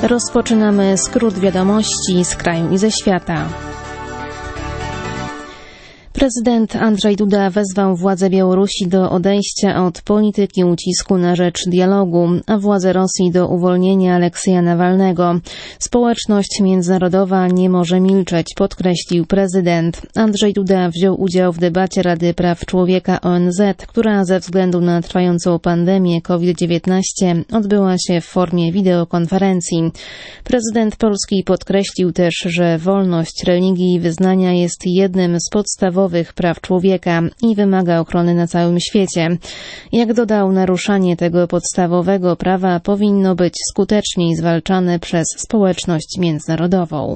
Rozpoczynamy skrót wiadomości z kraju i ze świata. Prezydent Andrzej Duda wezwał władze Białorusi do odejścia od polityki ucisku na rzecz dialogu, a władze Rosji do uwolnienia Aleksieja Nawalnego. Społeczność międzynarodowa nie może milczeć, podkreślił prezydent. Andrzej Duda wziął udział w debacie Rady Praw Człowieka ONZ, która ze względu na trwającą pandemię COVID-19 odbyła się w formie wideokonferencji. Prezydent Polski podkreślił też, że wolność religii i wyznania jest jednym z podstawowych praw człowieka i wymaga ochrony na całym świecie. Jak dodał, naruszanie tego podstawowego prawa powinno być skuteczniej zwalczane przez społeczność międzynarodową.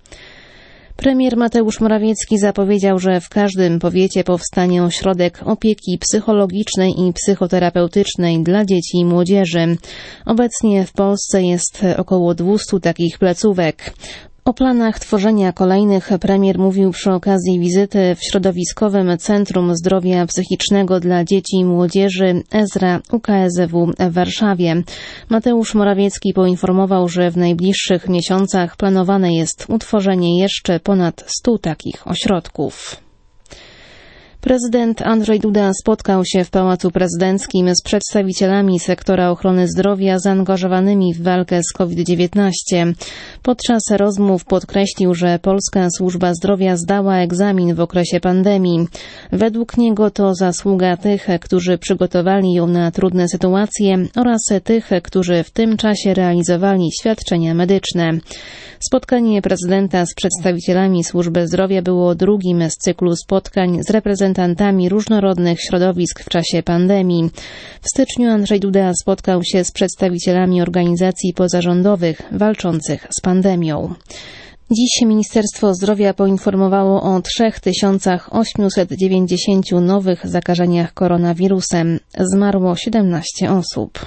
Premier Mateusz Morawiecki zapowiedział, że w każdym powiecie powstanie ośrodek opieki psychologicznej i psychoterapeutycznej dla dzieci i młodzieży. Obecnie w Polsce jest około 200 takich placówek. O planach tworzenia kolejnych premier mówił przy okazji wizyty w Środowiskowym Centrum Zdrowia Psychicznego dla Dzieci i Młodzieży EZRA UKSW w Warszawie. Mateusz Morawiecki poinformował, że w najbliższych miesiącach planowane jest utworzenie jeszcze ponad 100 takich ośrodków. Prezydent Andrzej Duda spotkał się w Pałacu Prezydenckim z przedstawicielami sektora ochrony zdrowia zaangażowanymi w walkę z COVID-19. Podczas rozmów podkreślił, że polska służba zdrowia zdała egzamin w okresie pandemii. Według niego to zasługa tych, którzy przygotowali ją na trudne sytuacje oraz tych, którzy w tym czasie realizowali świadczenia medyczne. Spotkanie prezydenta z przedstawicielami służby zdrowia było drugim z cyklu spotkań z reprezentantami różnorodnych środowisk w czasie pandemii. W styczniu Andrzej Duda spotkał się z przedstawicielami organizacji pozarządowych walczących z pandemią. Dziś Ministerstwo Zdrowia poinformowało o 3890 nowych zakażeniach koronawirusem. Zmarło 17 osób.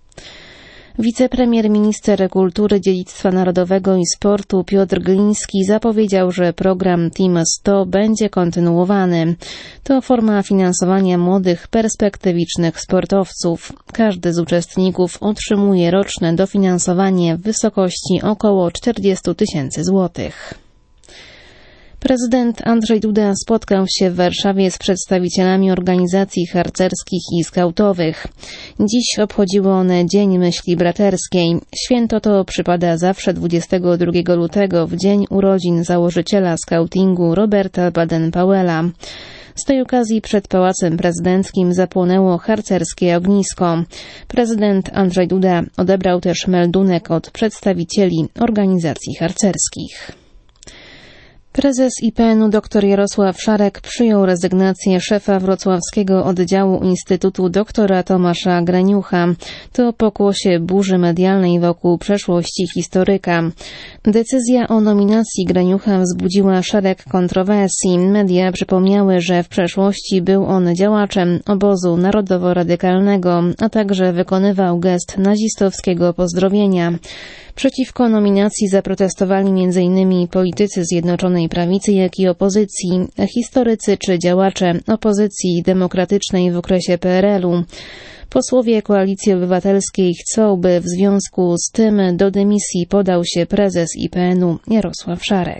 Wicepremier minister kultury, dziedzictwa narodowego i sportu Piotr Gliński zapowiedział, że program Team 100 będzie kontynuowany. To forma finansowania młodych, perspektywicznych sportowców. Każdy z uczestników otrzymuje roczne dofinansowanie w wysokości około 40 000 złotych. Prezydent Andrzej Duda spotkał się w Warszawie z przedstawicielami organizacji harcerskich i skautowych. Dziś obchodziły one Dzień Myśli Braterskiej. Święto to przypada zawsze 22 lutego, w dzień urodzin założyciela skautingu Roberta Baden-Powella. Z tej okazji przed Pałacem Prezydenckim zapłonęło harcerskie ognisko. Prezydent Andrzej Duda odebrał też meldunek od przedstawicieli organizacji harcerskich. Prezes IPN-u dr Jarosław Szarek przyjął rezygnację szefa wrocławskiego oddziału Instytutu dr Tomasza Greniucha. To pokłosie burzy medialnej wokół przeszłości historyka. Decyzja o nominacji Greniucha wzbudziła szereg kontrowersji. Media przypomniały, że w przeszłości był on działaczem obozu narodowo-radykalnego, a także wykonywał gest nazistowskiego pozdrowienia. Przeciwko nominacji zaprotestowali m.in. politycy Zjednoczonej Prawicy, jak i opozycji, historycy czy działacze opozycji demokratycznej w okresie PRL-u. Posłowie Koalicji Obywatelskiej chcą, by w związku z tym do dymisji podał się prezes IPN-u Jarosław Szarek.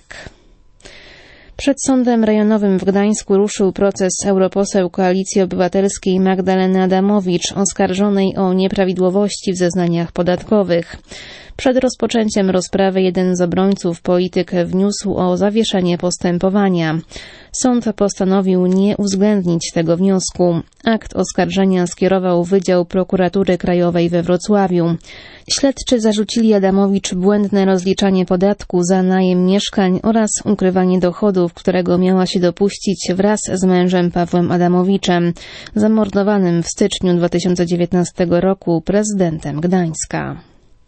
Przed Sądem Rejonowym w Gdańsku ruszył proces europoseł Koalicji Obywatelskiej Magdaleny Adamowicz, oskarżonej o nieprawidłowości w zeznaniach podatkowych. Przed rozpoczęciem rozprawy jeden z obrońców polityk wniósł o zawieszenie postępowania. Sąd postanowił nie uwzględnić tego wniosku. Akt oskarżenia skierował Wydział Prokuratury Krajowej we Wrocławiu. Śledczy zarzucili Adamowicz błędne rozliczanie podatku za najem mieszkań oraz ukrywanie dochodów, którego miała się dopuścić wraz z mężem Pawłem Adamowiczem, zamordowanym w styczniu 2019 roku prezydentem Gdańska.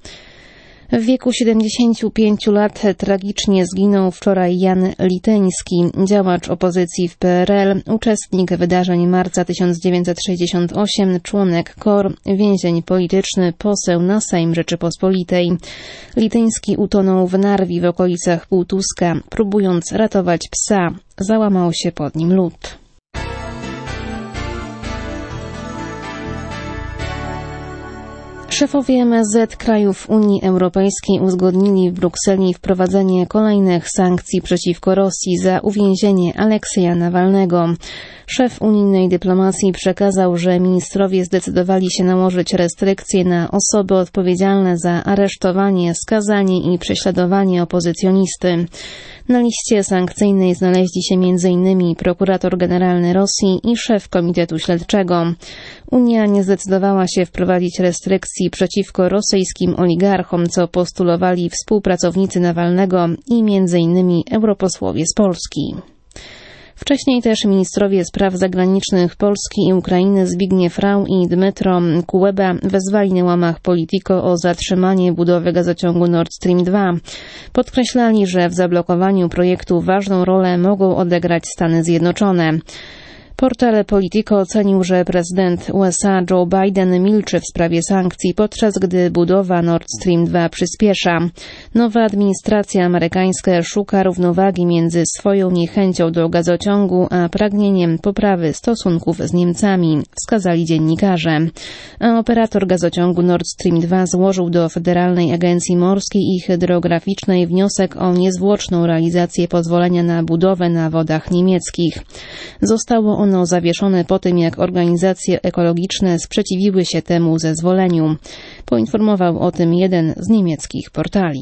W wieku 75 lat tragicznie zginął wczoraj Jan Lityński, działacz opozycji w PRL, uczestnik wydarzeń marca 1968, członek KOR, więzień polityczny, poseł na Sejm Rzeczypospolitej. Lityński utonął w Narwi w okolicach Półtuska, próbując ratować psa. Załamał się pod nim lód. Szefowie MSZ krajów Unii Europejskiej uzgodnili w Brukseli wprowadzenie kolejnych sankcji przeciwko Rosji za uwięzienie Aleksieja Nawalnego. Szef unijnej dyplomacji przekazał, że ministrowie zdecydowali się nałożyć restrykcje na osoby odpowiedzialne za aresztowanie, skazanie i prześladowanie opozycjonisty. Na liście sankcyjnej znaleźli się m.in. prokurator generalny Rosji i szef Komitetu Śledczego. Unia nie zdecydowała się wprowadzić restrykcji przeciwko rosyjskim oligarchom, co postulowali współpracownicy Nawalnego i m.in. europosłowie z Polski. Wcześniej też ministrowie spraw zagranicznych Polski i Ukrainy Zbigniew Rau i Dmytro Kuleba wezwali na łamach Politico o zatrzymanie budowy gazociągu Nord Stream 2. Podkreślali, że w zablokowaniu projektu ważną rolę mogą odegrać Stany Zjednoczone. Portal Politico ocenił, że prezydent USA Joe Biden milczy w sprawie sankcji, podczas gdy budowa Nord Stream 2 przyspiesza. Nowa administracja amerykańska szuka równowagi między swoją niechęcią do gazociągu, a pragnieniem poprawy stosunków z Niemcami, wskazali dziennikarze. A operator gazociągu Nord Stream 2 złożył do Federalnej Agencji Morskiej i Hydrograficznej wniosek o niezwłoczną realizację pozwolenia na budowę na wodach niemieckich. Zostało ono zawieszone po tym, jak organizacje ekologiczne sprzeciwiły się temu zezwoleniu. Poinformował o tym jeden z niemieckich portali.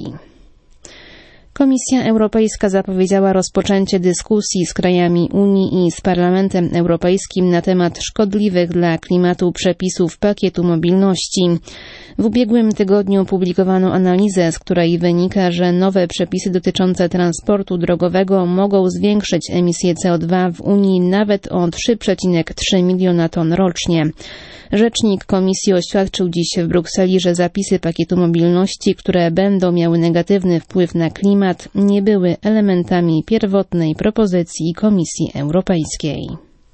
Komisja Europejska zapowiedziała rozpoczęcie dyskusji z krajami Unii i z Parlamentem Europejskim na temat szkodliwych dla klimatu przepisów pakietu mobilności. W ubiegłym tygodniu publikowano analizę, z której wynika, że nowe przepisy dotyczące transportu drogowego mogą zwiększyć emisję CO2 w Unii nawet o 3,3 miliona ton rocznie. Rzecznik Komisji oświadczył dziś w Brukseli, że zapisy pakietu mobilności, które będą miały negatywny wpływ na klimat, nie były elementami pierwotnej propozycji Komisji Europejskiej.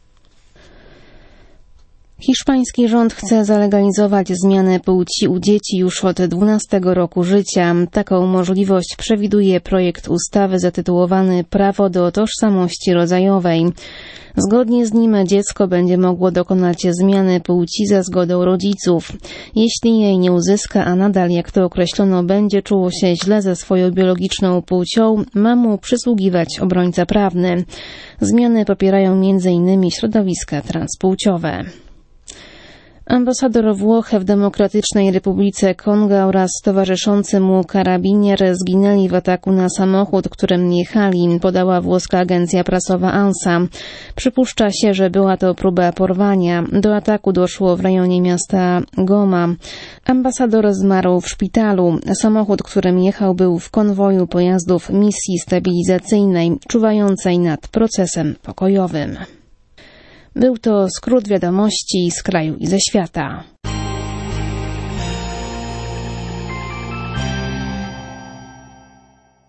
Hiszpański rząd chce zalegalizować zmianę płci u dzieci już od 12 roku życia. Taką możliwość przewiduje projekt ustawy zatytułowany Prawo do tożsamości rodzajowej. Zgodnie z nim dziecko będzie mogło dokonać zmiany płci za zgodą rodziców. Jeśli jej nie uzyska, a nadal, jak to określono, będzie czuło się źle ze swoją biologiczną płcią, ma mu przysługiwać obrońca prawny. Zmiany popierają m.in. środowiska transpłciowe. Ambasador Włoch w Demokratycznej Republice Konga oraz towarzyszący mu karabinier zginęli w ataku na samochód, którym jechali, podała włoska agencja prasowa ANSA. Przypuszcza się, że była to próba porwania. Do ataku doszło w rejonie miasta Goma. Ambasador zmarł w szpitalu. Samochód, którym jechał, był w konwoju pojazdów misji stabilizacyjnej, czuwającej nad procesem pokojowym. Był to skrót wiadomości z kraju i ze świata.